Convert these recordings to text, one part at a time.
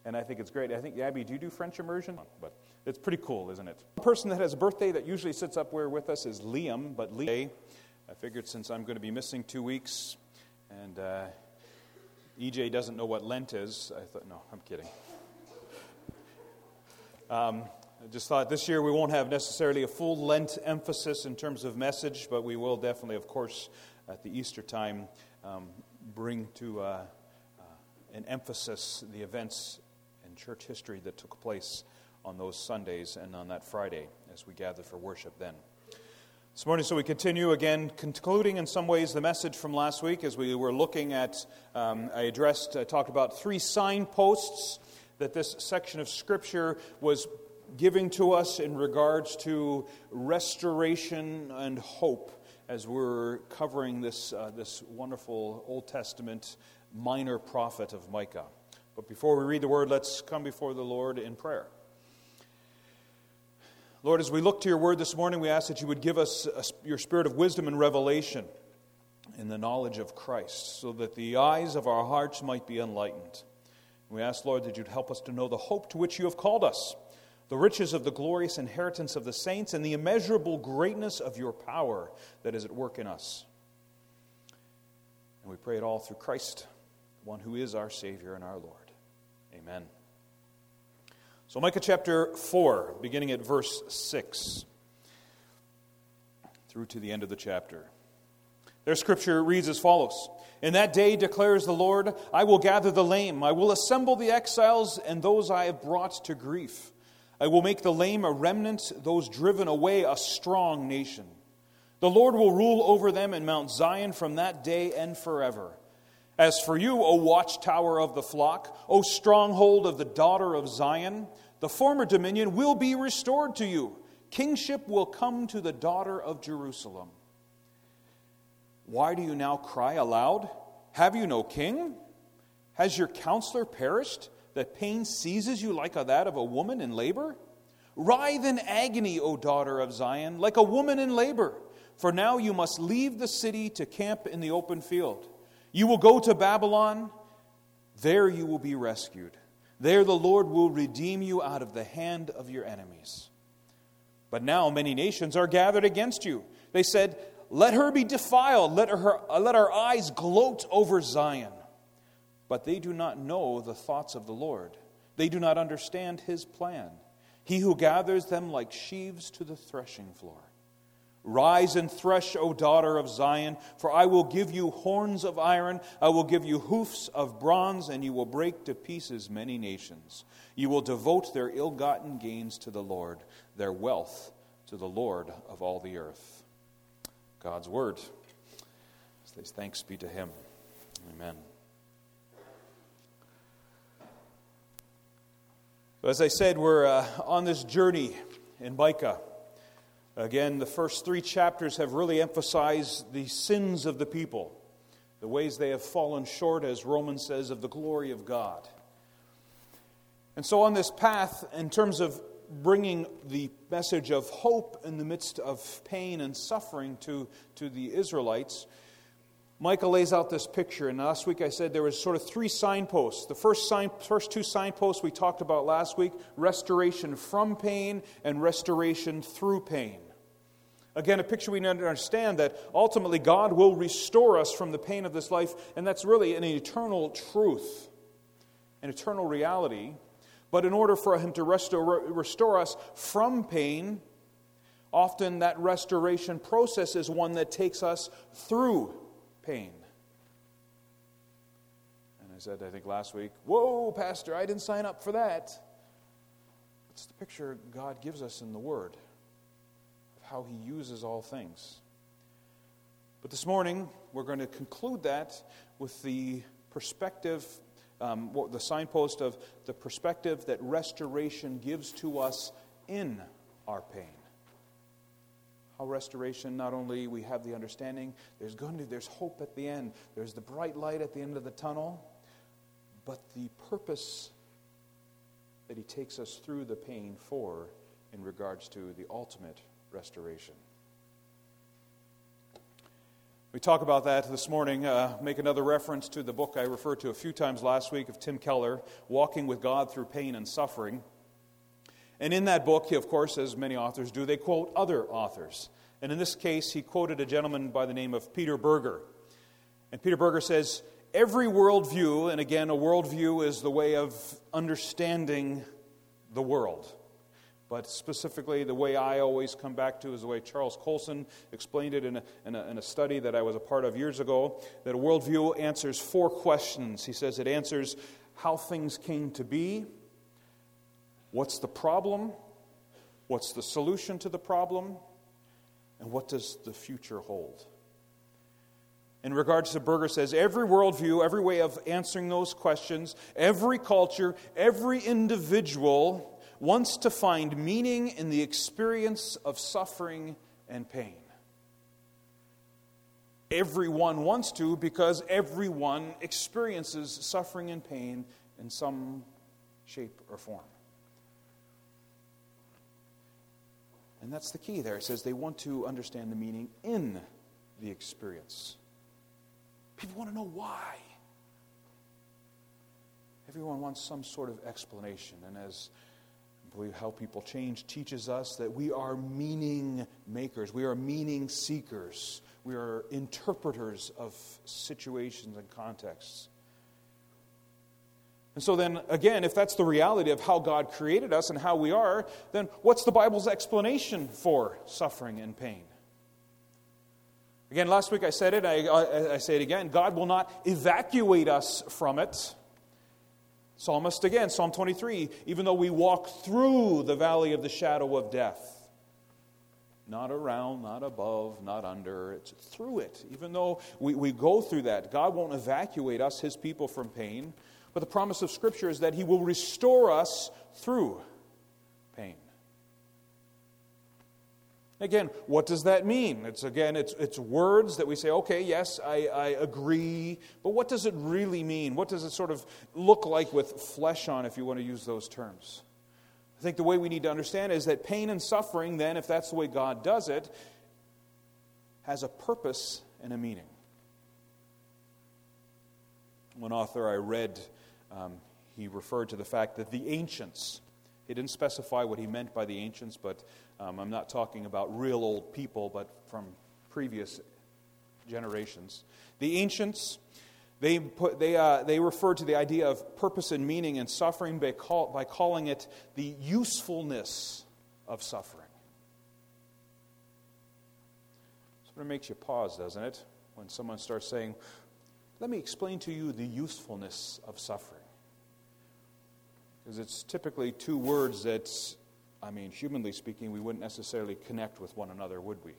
and I think it's great. I think, Abby, do you do French immersion? But it's pretty cool, isn't it? The person that has a birthday that usually sits up here with us is Liam, but Liam, I figured since I'm going to be missing 2 weeks, and EJ doesn't know what Lent is, I thought, no, I'm kidding. I just thought this year we won't have necessarily a full Lent emphasis in terms of message, but we will definitely, of course, at the Easter time, bring to an emphasis the events in church history that took place on those Sundays and on that Friday as we gather for worship then. This morning, so we continue again, concluding in some ways the message from last week as we were looking at, I talked about 3 signposts that this section of Scripture was giving to us in regards to restoration and hope as we're covering this wonderful Old Testament minor prophet of Micah. But before we read the word, let's come before the Lord in prayer. Lord, as we look to your word this morning, we ask that you would give us your spirit of wisdom and revelation in the knowledge of Christ, so that the eyes of our hearts might be enlightened. We ask, Lord, that you'd help us to know the hope to which you have called us, the riches of the glorious inheritance of the saints, and the immeasurable greatness of your power that is at work in us. And we pray it all through Christ, the one who is our Savior and our Lord. Amen. So Micah chapter 4, beginning at verse 6, through to the end of the chapter. Their scripture reads as follows. In that day, declares the Lord, I will gather the lame, I will assemble the exiles and those I have brought to grief. I will make the lame a remnant, those driven away a strong nation. The Lord will rule over them in Mount Zion from that day and forever. As for you, O watchtower of the flock, O stronghold of the daughter of Zion, the former dominion will be restored to you. Kingship will come to the daughter of Jerusalem. Why do you now cry aloud? Have you no king? Has your counselor perished, that pain seizes you like that of a woman in labor? Writhe in agony, O daughter of Zion, like a woman in labor. For now you must leave the city to camp in the open field. You will go to Babylon. There you will be rescued. There the Lord will redeem you out of the hand of your enemies. But now many nations are gathered against you. They said, let her be defiled. Let our eyes gloat over Zion. But they do not know the thoughts of the Lord. They do not understand his plan. He who gathers them like sheaves to the threshing floor. Rise and thresh, O daughter of Zion, for I will give you horns of iron, I will give you hoofs of bronze, and you will break to pieces many nations. You will devote their ill-gotten gains to the Lord, their wealth to the Lord of all the earth. God's word. Says thanks be to him. Amen. So as I said, we're on this journey in Micah. Again, the first 3 chapters have really emphasized the sins of the people, the ways they have fallen short, as Romans says, of the glory of God. And so on this path, in terms of bringing the message of hope in the midst of pain and suffering to the Israelites, Micah lays out this picture. And last week I said there was sort of 3 signposts. The first 2 signposts we talked about last week, restoration from pain and restoration through pain. Again, a picture we need to understand that ultimately God will restore us from the pain of this life, and that's really an eternal truth, an eternal reality. But in order for him to restore us from pain, often that restoration process is one that takes us through pain. And I said, I think last week, whoa, Pastor, I didn't sign up for that. It's the picture God gives us in the Word of how he uses all things. But this morning, we're going to conclude that with the perspective, the signpost of the perspective that restoration gives to us in our pain. How restoration, not only we have the understanding, there's hope at the end, there's the bright light at the end of the tunnel, but the purpose that he takes us through the pain for in regards to the ultimate restoration. We talk about that this morning, make another reference to the book I referred to a few times last week of Tim Keller, Walking with God Through Pain and Suffering. And in that book, of course, as many authors do, they quote other authors. And in this case, he quoted a gentleman by the name of Peter Berger. And Peter Berger says, every worldview, and again, a worldview is the way of understanding the world. But specifically, the way I always come back to is the way Charles Colson explained it in a study that I was a part of years ago, that a worldview answers 4 questions. He says it answers how things came to be, what's the problem, what's the solution to the problem, and what does the future hold. In regards to Berger says, every worldview, every way of answering those questions, every culture, every individual wants to find meaning in the experience of suffering and pain. Everyone wants to, because everyone experiences suffering and pain in some shape or form. And that's the key there. It says they want to understand the meaning in the experience. People want to know why. Everyone wants some sort of explanation. And as I believe How People Change teaches us that we are meaning makers. We are meaning seekers. We are interpreters of situations and contexts. And so then, again, if that's the reality of how God created us and how we are, then what's the Bible's explanation for suffering and pain? Again, last week I said it, I say it again, God will not evacuate us from it. Psalmist again, Psalm 23, even though we walk through the valley of the shadow of death, not around, not above, not under, it's through it. Even though we go through that, God won't evacuate us, His people, from pain. But the promise of Scripture is that He will restore us through pain. Again, what does that mean? It's words that we say, okay, yes, I agree, but what does it really mean? What does it sort of look like with flesh on, if you want to use those terms? I think the way we need to understand is that pain and suffering, then, if that's the way God does it, has a purpose and a meaning. One author I read, he referred to the fact that the ancients, he didn't specify what he meant by the ancients, but I'm not talking about real old people, but from previous generations. The ancients, they referred to the idea of purpose and meaning in suffering by calling it the usefulness of suffering. Sort of makes you pause, doesn't it? When someone starts saying, let me explain to you the usefulness of suffering. Because it's typically 2 words that, humanly speaking, we wouldn't necessarily connect with one another, would we?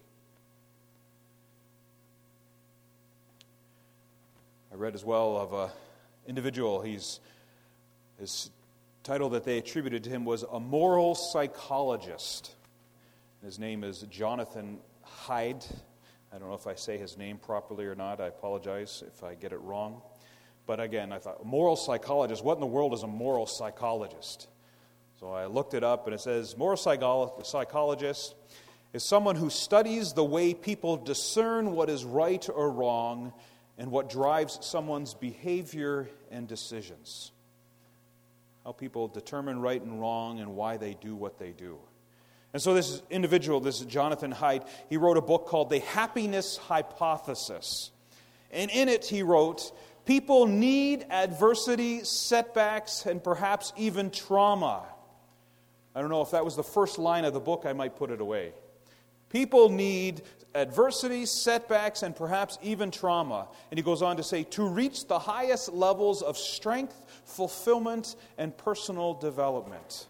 I read as well of an individual, his title that they attributed to him was a moral psychologist. His name is Jonathan Haidt. I don't know if I say his name properly or not. I apologize if I get it wrong. But again, I thought, moral psychologist, what in the world is a moral psychologist? So I looked it up, and it says, moral psychologist is someone who studies the way people discern what is right or wrong and what drives someone's behavior and decisions. How people determine right and wrong and why they do what they do. And so this individual, this Jonathan Haidt, he wrote a book called The Happiness Hypothesis. And in it he wrote, people need adversity, setbacks, and perhaps even trauma. I don't know if that was the first line of the book, I might put it away. People need adversity, setbacks, and perhaps even trauma. And he goes on to say, to reach the highest levels of strength, fulfillment, and personal development.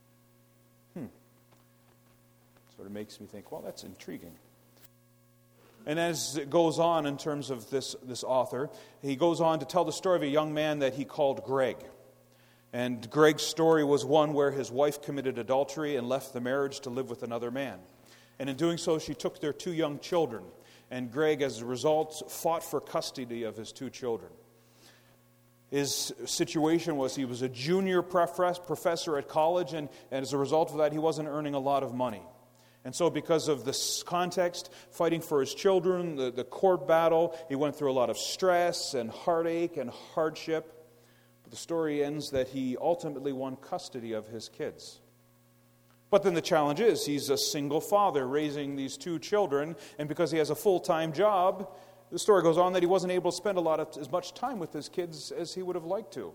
Sort of makes me think, well, that's intriguing. And as it goes on in terms of this author, he goes on to tell the story of a young man that he called Greg. And Greg's story was one where his wife committed adultery and left the marriage to live with another man. And in doing so, she took their 2 young children. And Greg, as a result, fought for custody of his 2 children. His situation was he was a junior professor at college, and as a result of that, he wasn't earning a lot of money. And so because of this context, fighting for his children, the court battle, he went through a lot of stress and heartache and hardship. But the story ends that he ultimately won custody of his kids. But then the challenge is, he's a single father raising these two children, and because he has a full-time job, the story goes on that he wasn't able to spend as much time with his kids as he would have liked to.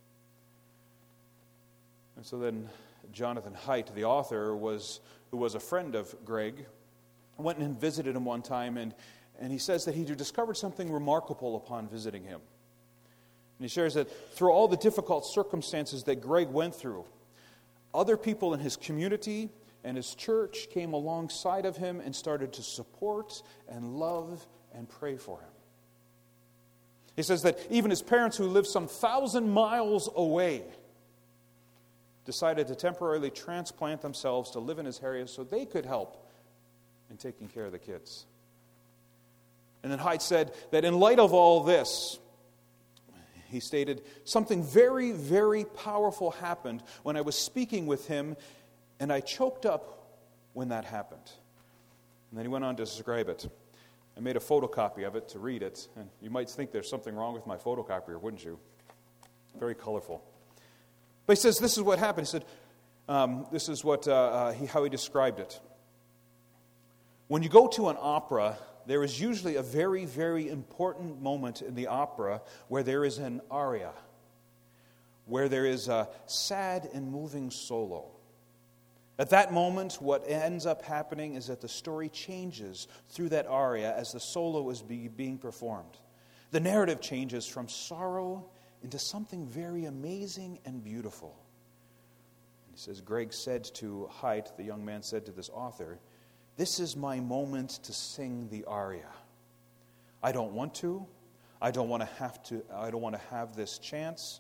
And so then Jonathan Haidt, the author, who was a friend of Greg, went and visited him one time, and he says that he discovered something remarkable upon visiting him. And he shares that through all the difficult circumstances that Greg went through, other people in his community and his church came alongside of him and started to support and love and pray for him. He says that even his parents, who lived some 1,000 miles away, decided to temporarily transplant themselves to live in his area so they could help in taking care of the kids. And then Haidt said that in light of all this, he stated, something very, very powerful happened when I was speaking with him, and I choked up when that happened. And then he went on to describe it. I made a photocopy of it to read it, and you might think there's something wrong with my photocopier, wouldn't you? Very colorful. But he says this is what happened. He said, this is what how he described it. When you go to an opera, there is usually a very, very important moment in the opera where there is an aria, where there is a sad and moving solo. At that moment, what ends up happening is that the story changes through that aria as the solo is being performed. The narrative changes from sorrow into something very amazing and beautiful. He says, Greg said to Haidt, the young man said to this author, "This is my moment to sing the aria. I don't want to. I don't want to have this chance.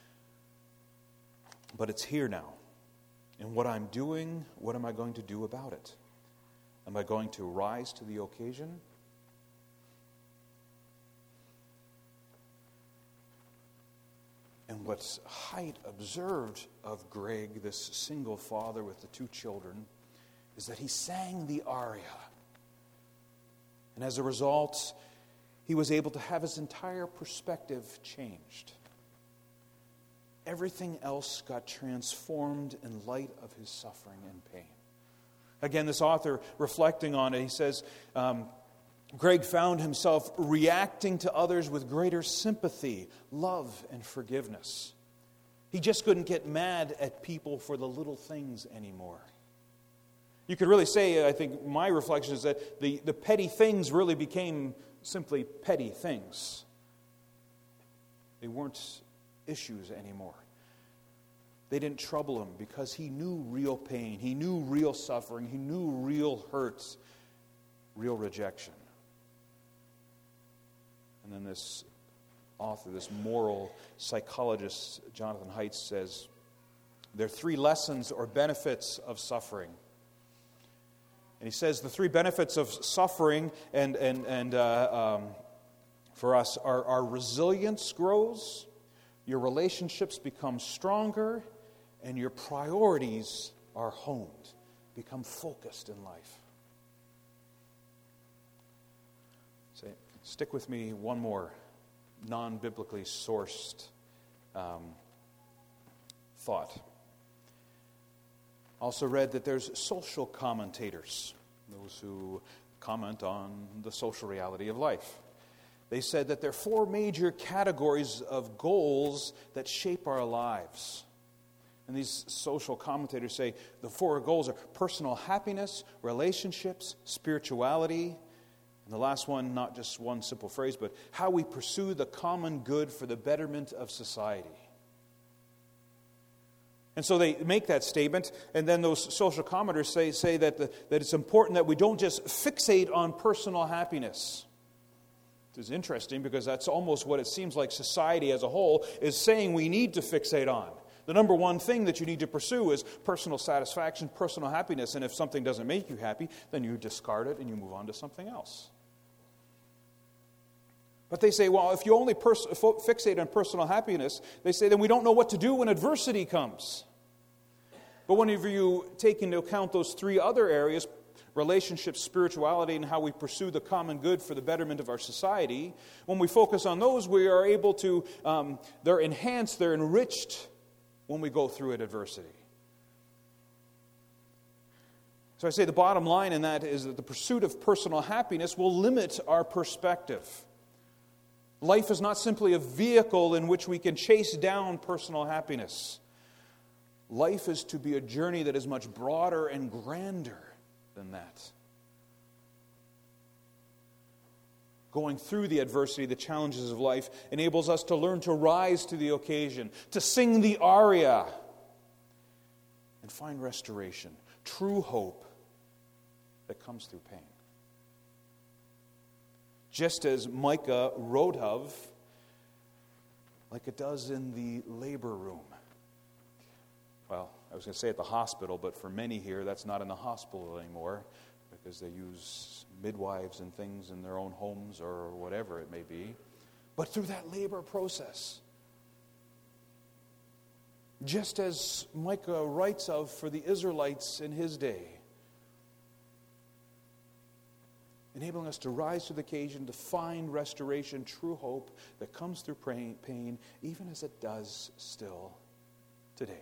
But it's here now. And what I'm doing, what am I going to do about it? Am I going to rise to the occasion?" And what Haidt observed of Greg, this single father with the two children, is that he sang the aria. And as a result, he was able to have his entire perspective changed. Everything else got transformed in light of his suffering and pain. Again, this author, reflecting on it, he says, Greg found himself reacting to others with greater sympathy, love, and forgiveness. He just couldn't get mad at people for the little things anymore. You could really say, I think my reflection is that the petty things really became simply petty things. They weren't issues anymore. They didn't trouble him because he knew real pain. He knew real suffering. He knew real hurts, real rejection. And then this author, this moral psychologist, Jonathan Haidt, says, there are 3 lessons or benefits of suffering. And he says the 3 benefits of suffering and for us are our resilience grows, your relationships become stronger, and your priorities are honed, become focused in life. So, stick with me one more non-biblically sourced thought. Also read that there's social commentators, those who comment on the social reality of life. They said that there are 4 major categories of goals that shape our lives. And these social commentators say the 4 goals are personal happiness, relationships, spirituality, and the last one, not just one simple phrase, but how we pursue the common good for the betterment of society. And so they make that statement, and then those social commenters say that it's important that we don't just fixate on personal happiness. It's interesting because that's almost what it seems like society as a whole is saying we need to fixate on. The number one thing that you need to pursue is personal satisfaction, personal happiness, and if something doesn't make you happy, then you discard it and you move on to something else. But they say, well, if you only fixate on personal happiness, they say, then we don't know what to do when adversity comes. But whenever you take into account those 3 other areas, relationships, spirituality, and how we pursue the common good for the betterment of our society, when we focus on those, we are able to, they're enhanced, they're enriched when we go through adversity. So I say the bottom line in that is that the pursuit of personal happiness will limit our perspective. Life is not simply a vehicle in which we can chase down personal happiness. Life is to be a journey that is much broader and grander than that. Going through the adversity, the challenges of life, enables us to learn to rise to the occasion, to sing the aria, and find restoration, true hope that comes through pain. Just as Micah wrote of, like it does in the labor room. Well, I was going to say at the hospital, but for many here, that's not in the hospital anymore because they use midwives and things in their own homes or whatever it may be. But through that labor process, just as Micah writes of for the Israelites in his day, enabling us to rise to the occasion, to find restoration, true hope that comes through pain, even as it does still today.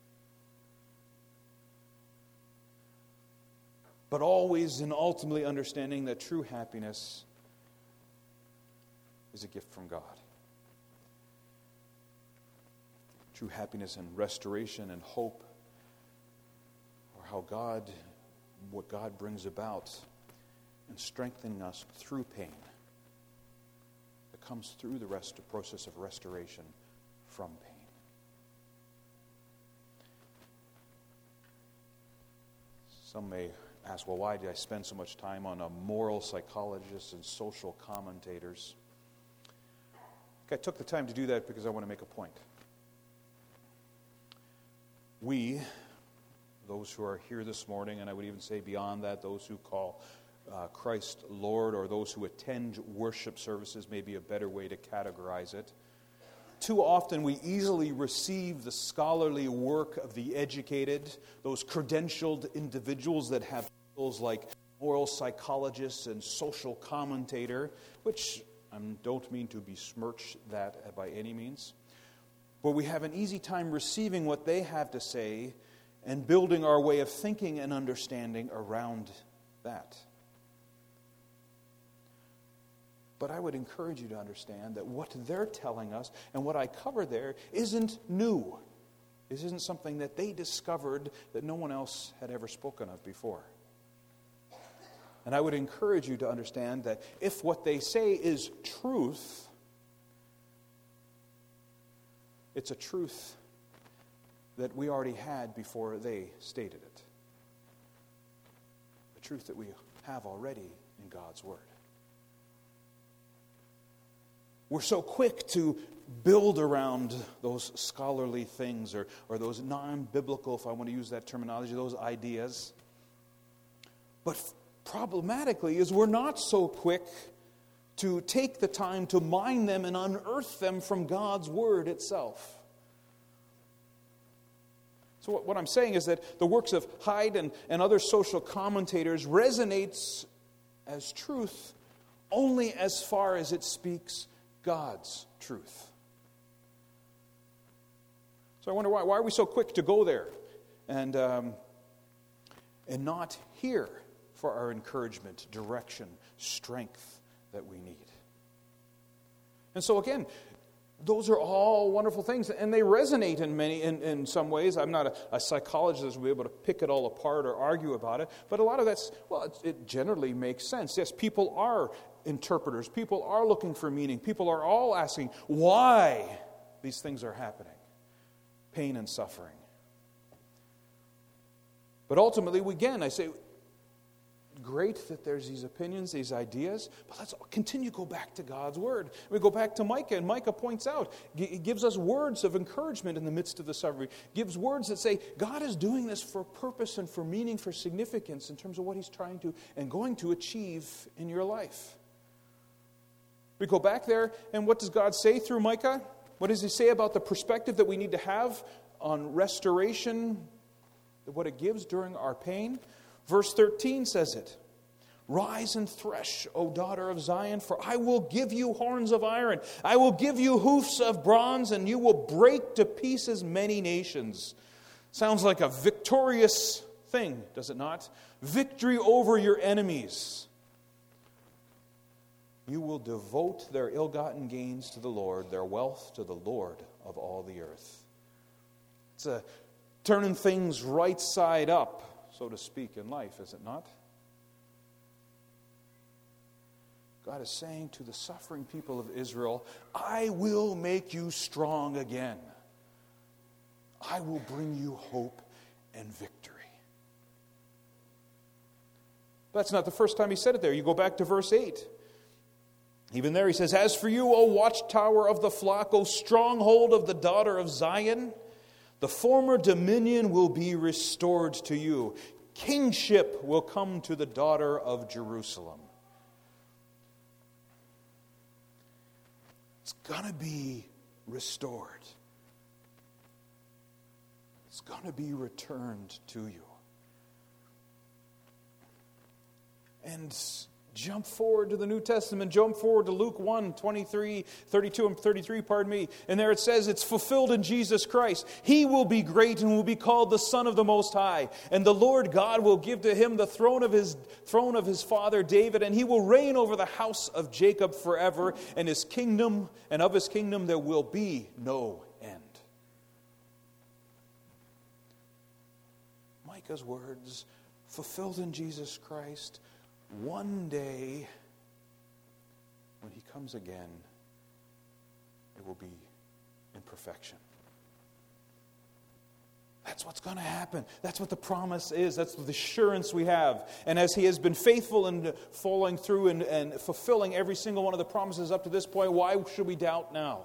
But always and ultimately understanding that true happiness is a gift from God. True happiness and restoration and hope are what God brings about and strengthening us through pain that comes through the process of restoration from pain. Some may ask, well, why did I spend so much time on moral psychologists and social commentators? I took the time to do that because I want to make a point. We, those who are here this morning, and I would even say beyond that, those who call Christ Lord, or those who attend worship services, may be a better way to categorize it. Too often we easily receive the scholarly work of the educated, those credentialed individuals that have titles like moral psychologist and social commentator, which I don't mean to besmirch that by any means. But we have an easy time receiving what they have to say and building our way of thinking and understanding around that. But I would encourage you to understand that what they're telling us and what I cover there isn't new. This isn't something that they discovered that no one else had ever spoken of before. And I would encourage you to understand that if what they say is truth, it's a truth that we already had before they stated it. The truth that we have already in God's Word. We're so quick to build around those scholarly things or those non-biblical, if I want to use that terminology, those ideas. But problematically is we're not so quick to take the time to mine them and unearth them from God's Word itself. So what I'm saying is that the works of Hyde and other social commentators resonates as truth only as far as it speaks God's truth. So I wonder why are we so quick to go there and not here for our encouragement, direction, strength that we need. And so again, those are all wonderful things, and they resonate in some ways. I'm not a psychologist that will be able to pick it all apart or argue about it, but a lot of that's, it generally makes sense. Yes, people are interpreters. People are looking for meaning. People are all asking why these things are happening. Pain and suffering. But ultimately, again, I say, great that there's these opinions, these ideas, but let's continue to go back to God's Word. We go back to Micah, and Micah points out, he gives us words of encouragement in the midst of the suffering. Gives words that say, God is doing this for purpose and for meaning, for significance in terms of what He's trying to and going to achieve in your life. We go back there, and what does God say through Micah? What does He say about the perspective that we need to have on restoration, what it gives during our pain? Verse 13 says it. Rise and thresh, O daughter of Zion, for I will give you horns of iron. I will give you hoofs of bronze, and you will break to pieces many nations. Sounds like a victorious thing, does it not? Victory over your enemies. You will devote their ill-gotten gains to the Lord, their wealth to the Lord of all the earth. It's a turning things right side up, so to speak, in life, is it not? God is saying to the suffering people of Israel, I will make you strong again. I will bring you hope and victory. That's not the first time he said it there. You go back to verse 8. Even there he says, As for you, O watchtower of the flock, O stronghold of the daughter of Zion, the former dominion will be restored to you. Kingship will come to the daughter of Jerusalem. It's going to be restored. It's going to be returned to you. And jump forward to the New Testament. Jump forward to Luke 1, 32 and 33, And there it says, it's fulfilled in Jesus Christ. He will be great and will be called the Son of the Most High. And the Lord God will give to him the throne of his father David, and he will reign over the house of Jacob forever, and his kingdom, and of his kingdom there will be no end. Micah's words, fulfilled in Jesus Christ. One day, when he comes again, it will be in perfection. That's what's going to happen. That's what the promise is. That's the assurance we have. And as he has been faithful in following through and fulfilling every single one of the promises up to this point, why should we doubt now?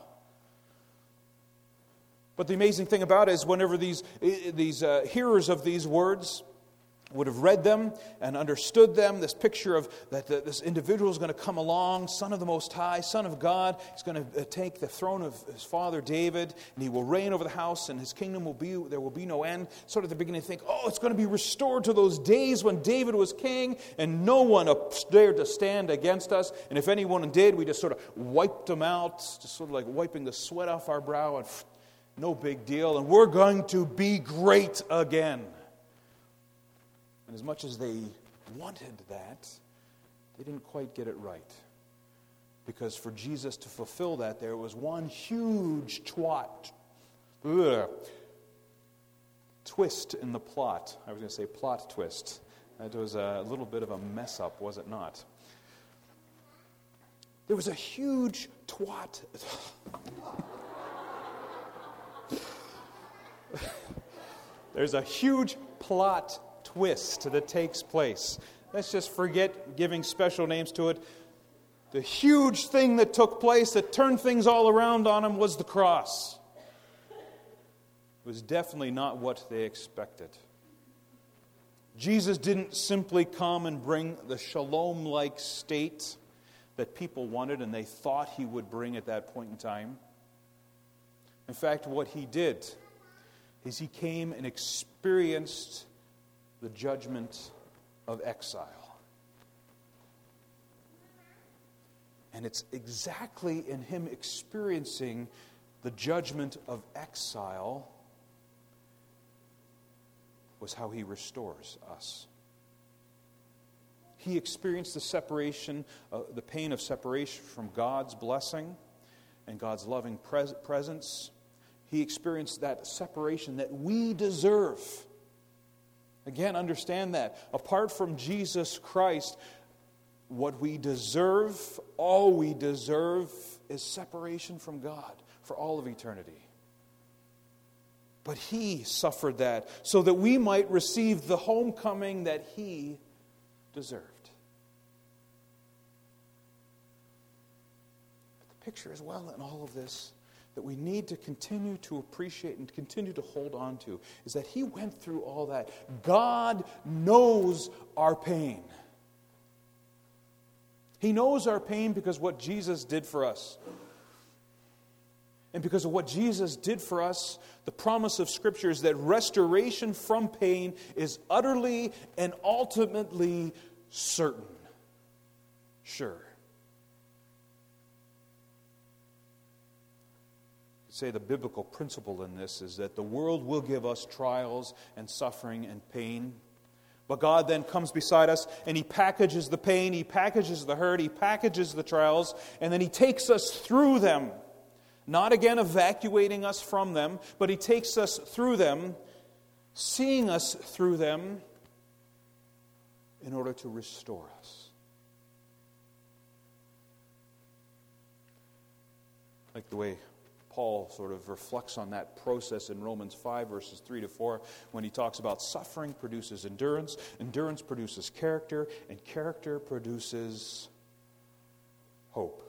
But the amazing thing about it is whenever these hearers of these words would have read them and understood them, this picture of that this individual is going to come along, Son of the Most High, Son of God. He's going to take the throne of his father David, and he will reign over the house, and his kingdom there will be no end. Sort of at the beginning, think, it's going to be restored to those days when David was king, and no one dared to stand against us. And if anyone did, we just sort of wiped them out, just sort of like wiping the sweat off our brow, and no big deal. And we're going to be great again. And as much as they wanted that, they didn't quite get it right. Because for Jesus to fulfill that, there was one huge twist in the plot. I was going to say plot twist. That was a little bit of a mess up, was it not? There was a huge There's a huge plot twist that takes place. Let's just forget giving special names to it. The huge thing that took place that turned things all around on him was the cross. It was definitely not what they expected. Jesus didn't simply come and bring the shalom-like state that people wanted and they thought he would bring at that point in time. In fact, what he did is he came and experienced the judgment of exile. And it's exactly in him experiencing the judgment of exile was how he restores us. He experienced the separation, the pain of separation from God's blessing and God's loving presence. He experienced that separation that we deserve. Again, understand that. Apart from Jesus Christ, what we deserve, all we deserve, is separation from God for all of eternity. But He suffered that so that we might receive the homecoming that He deserved. But the picture as well in all of this that we need to continue to appreciate and continue to hold on to is that He went through all that. God knows our pain. He knows our pain because what Jesus did for us. And because of what Jesus did for us, the promise of Scripture is that restoration from pain is utterly and ultimately certain. Sure. Say the biblical principle in this is that the world will give us trials and suffering and pain. But God then comes beside us and He packages the pain, He packages the hurt, He packages the trials, and then He takes us through them. Not again evacuating us from them, but He takes us through them, seeing us through them in order to restore us. Like the way Paul sort of reflects on that process in Romans 5, verses 3 to 4, when he talks about suffering produces endurance, endurance produces character, and character produces hope.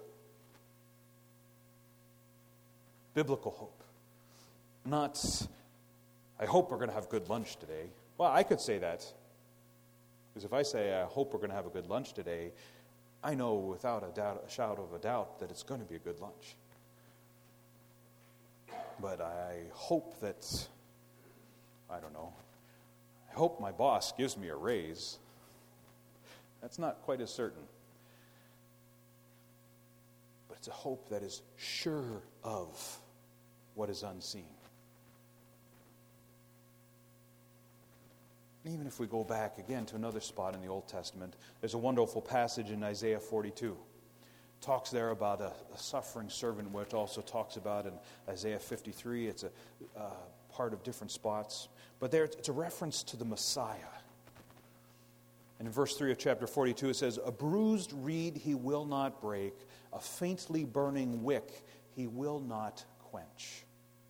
Biblical hope. Not, I hope we're going to have good lunch today. Well, I could say that. Because if I say, I hope we're going to have a good lunch today, I know without a shadow of a doubt that it's going to be a good lunch. But I hope that, I hope my boss gives me a raise. That's not quite as certain. But it's a hope that is sure of what is unseen. And even if we go back again to another spot in the Old Testament, there's a wonderful passage in Isaiah 42. Talks there about a suffering servant, which also talks about in Isaiah 53. It's a part of different spots. But there it's a reference to the Messiah. And in verse 3 of chapter 42 it says, "A bruised reed he will not break, a faintly burning wick he will not quench."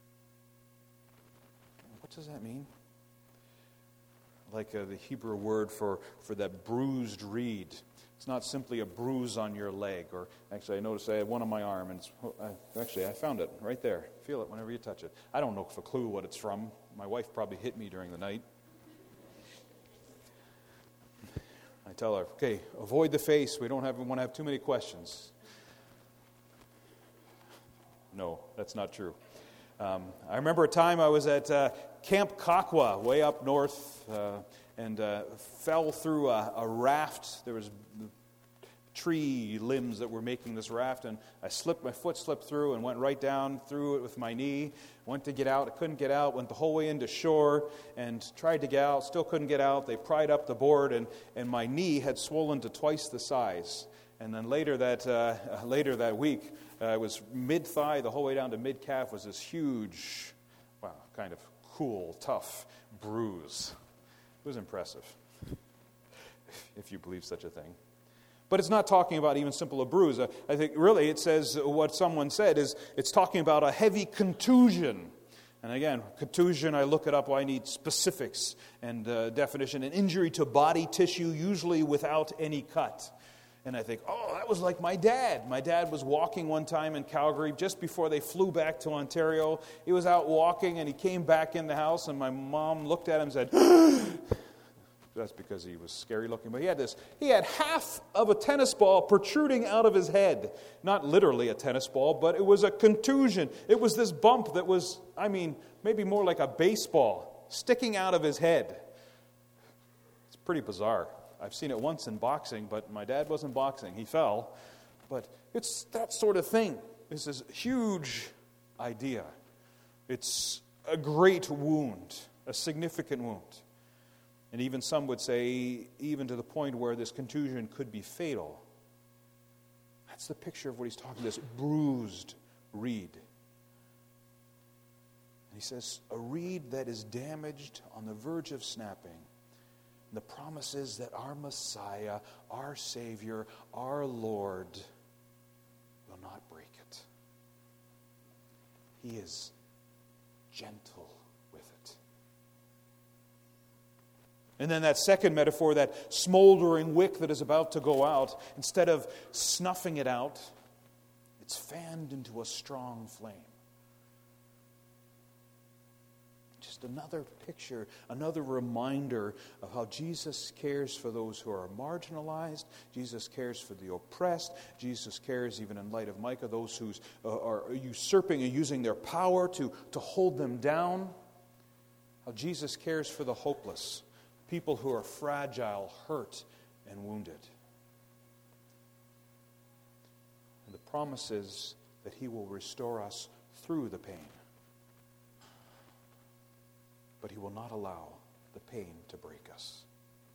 What does that mean? Like the Hebrew word for that bruised reed. It's not simply a bruise on your leg. Or actually, I noticed I had one on my arm. And I found it right there. Feel it whenever you touch it. I don't know if a clue what it's from. My wife probably hit me during the night. I tell her, okay, avoid the face. We don't want to have too many questions. No, that's not true. I remember a time I was at Camp Kakwa, way up north, and fell through a raft. There was tree limbs that were making this raft, and my foot slipped through and went right down through it with my knee. Went to get out, I couldn't get out, went the whole way into shore and tried to get out, still couldn't get out. They pried up the board, and my knee had swollen to twice the size. And then later that week, it was mid-thigh, the whole way down to mid-calf was this huge, kind of cool, tough bruise. It was impressive, if you believe such a thing. But it's not talking about even simple a bruise. I think really it says what someone said is it's talking about a heavy contusion. And again, contusion, I look it up, I need specifics and definition. An injury to body tissue, usually without any cut. And I think, that was like my dad. My dad was walking one time in Calgary just before they flew back to Ontario. He was out walking and he came back in the house and my mom looked at him and said, that's because he was scary looking. But he had half of a tennis ball protruding out of his head. Not literally a tennis ball, but it was a contusion. It was this bump that was, maybe more like a baseball sticking out of his head. It's pretty bizarre. I've seen it once in boxing, but my dad wasn't boxing. He fell. But it's that sort of thing. It's this huge idea. It's a great wound, a significant wound. And even some would say, even to the point where this contusion could be fatal. That's the picture of what he's talking about, this bruised reed. And he says, a reed that is damaged on the verge of snapping. The promise is that our Messiah, our Savior, our Lord will not break it. He is gentle with it. And then that second metaphor, that smoldering wick that is about to go out, instead of snuffing it out, it's fanned into a strong flame. Just just another picture, another reminder of how Jesus cares for those who are marginalized. Jesus cares for the oppressed. Jesus cares, even in light of Micah, those who are usurping and using their power to hold them down. How Jesus cares for the hopeless, people who are fragile, hurt, and wounded. And the promise is that He will restore us through the pain. But He will not allow the pain to break us.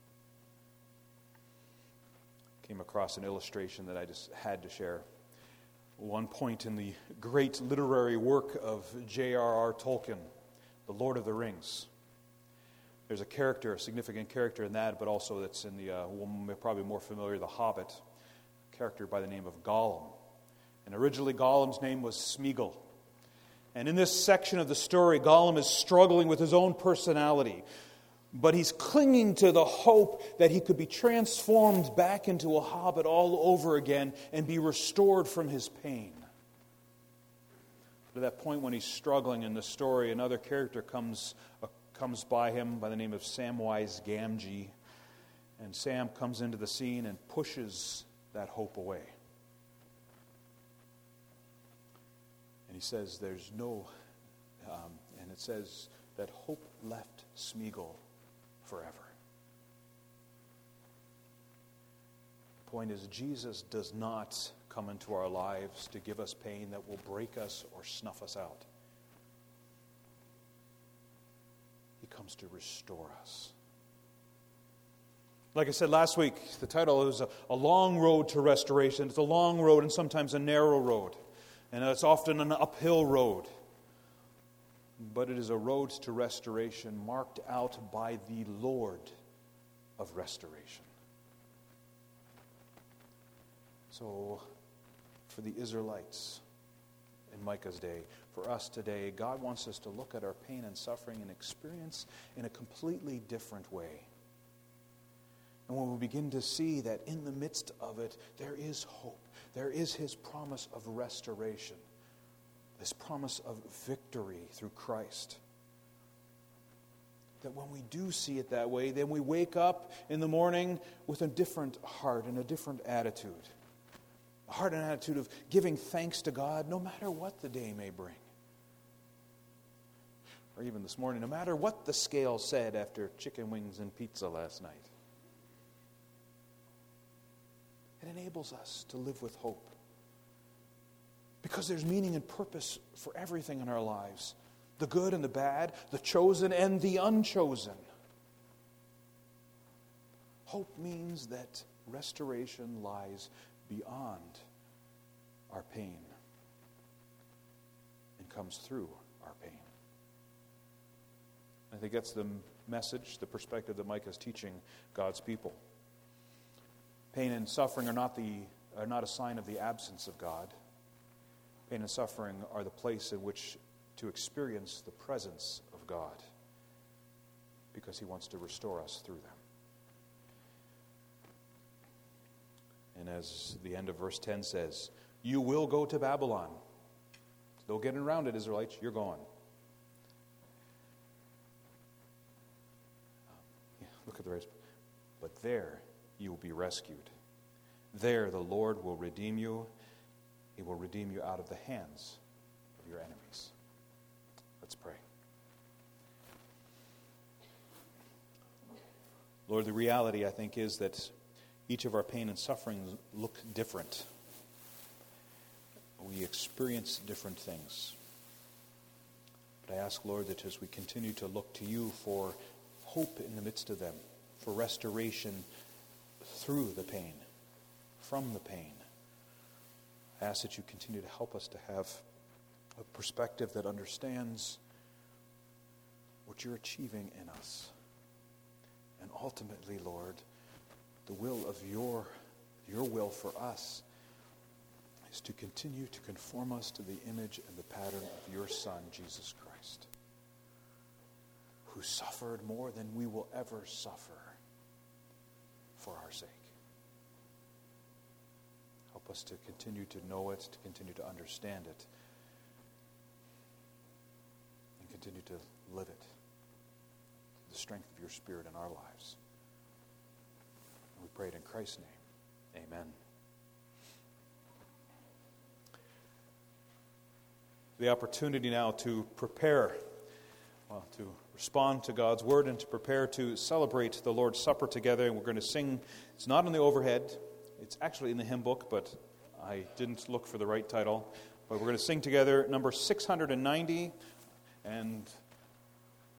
Came across an illustration that I just had to share. One point in the great literary work of J.R.R. Tolkien, The Lord of the Rings. There's a character, a significant character in that, but also that's in the, probably more familiar, The Hobbit, a character by the name of Gollum. And originally Gollum's name was Smeagol. And in this section of the story, Gollum is struggling with his own personality. But he's clinging to the hope that he could be transformed back into a hobbit all over again and be restored from his pain. But at that point when he's struggling in the story, another character comes by him by the name of Samwise Gamgee. And Sam comes into the scene and pushes that hope away. And he says there's no, and it says that hope left Smeagol forever. The point is, Jesus does not come into our lives to give us pain that will break us or snuff us out. He comes to restore us. Like I said last week, the title is A Long Road to Restoration. It's a long road and sometimes a narrow road. And it's often an uphill road. But it is a road to restoration marked out by the Lord of restoration. So, for the Israelites in Micah's day, for us today, God wants us to look at our pain and suffering and experience in a completely different way. And when we begin to see that in the midst of it, there is hope. There is His promise of restoration. This promise of victory through Christ. That when we do see it that way, then we wake up in the morning with a different heart and a different attitude. A heart and attitude of giving thanks to God no matter what the day may bring. Or even this morning, no matter what the scale said after chicken wings and pizza last night. It enables us to live with hope. Because there's meaning and purpose for everything in our lives. The good and the bad, the chosen and the unchosen. Hope means that restoration lies beyond our pain and comes through our pain. I think that's the message, the perspective that Micah is teaching God's people. Pain and suffering are not a sign of the absence of God. Pain and suffering are the place in which to experience the presence of God, because He wants to restore us through them. And as the end of verse 10 says, you will go to Babylon. Still getting around it, Israelites, you're going. Look at the rest. But there you will be rescued. There the Lord will redeem you. He will redeem you out of the hands of your enemies. Let's pray. Lord, the reality, I think, is that each of our pain and suffering look different. We experience different things. But I ask, Lord, that as we continue to look to You for hope in the midst of them, for restoration through the pain, from the pain, I ask that You continue to help us to have a perspective that understands what You're achieving in us. And ultimately, Lord, the will of Your will for us is to continue to conform us to the image and the pattern of Your Son, Jesus Christ, who suffered more than we will ever suffer for our sake. Help us to continue to know it, to continue to understand it, and continue to live it strength of your Spirit in our lives. And we pray it in Christ's name. Amen. The opportunity now to prepare, to respond to God's Word and to prepare to celebrate the Lord's Supper together. And we're going to sing, it's not on the overhead, it's actually in the hymn book, but I didn't look for the right title. But we're going to sing together number 690, and